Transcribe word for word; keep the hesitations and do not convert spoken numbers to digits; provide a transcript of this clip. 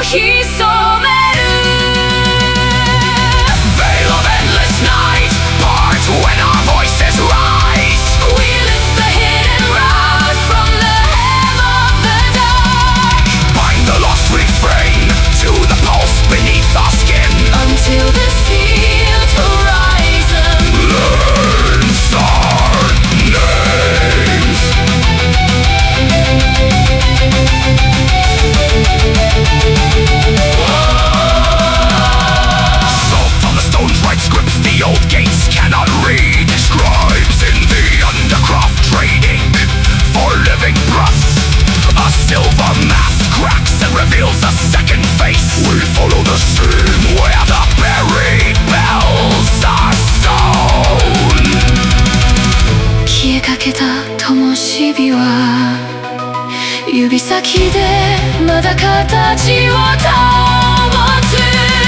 潜める Veil of endless night part when our voices rise. We lift the hidden route from the hem of the dark. Bind the lost refrain to the pulse beneath our skin until the sealed horizon learns our names. Salt on the stones write scripts the old gates cannot read. Scribes in the undercroft trading for living breath. A silver mask cracks and reveals a second face. We follow the stream where the buried bells are sown. 消えかけた灯火は指先でまだ形を保つ